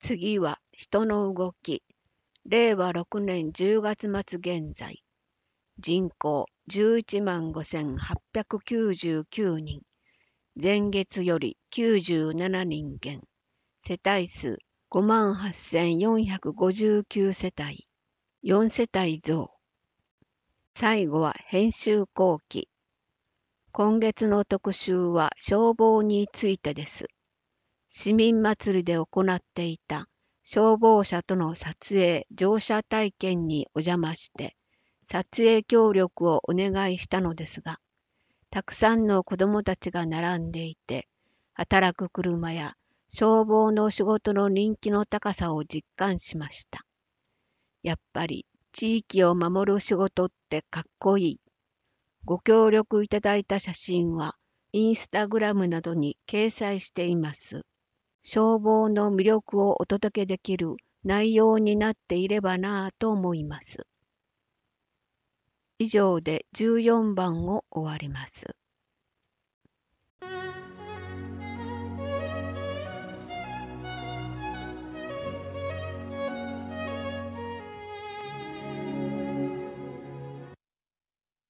次は人の動き。令和6年10月末現在。人口11万5899人。前月より97人減。世帯数5万8459世帯。4世帯増。最後は編集後期。今月の特集は消防についてです。市民祭りで行っていた消防車との撮影乗車体験にお邪魔して撮影協力をお願いしたのですが、たくさんの子どもたちが並んでいて、働く車や消防の仕事の人気の高さを実感しました。やっぱり地域を守る仕事ってかっこいい。ご協力いただいた写真はインスタグラムなどに掲載しています。消防の魅力をお届けできる内容になっていればなぁと思います。以上で14番を終わります。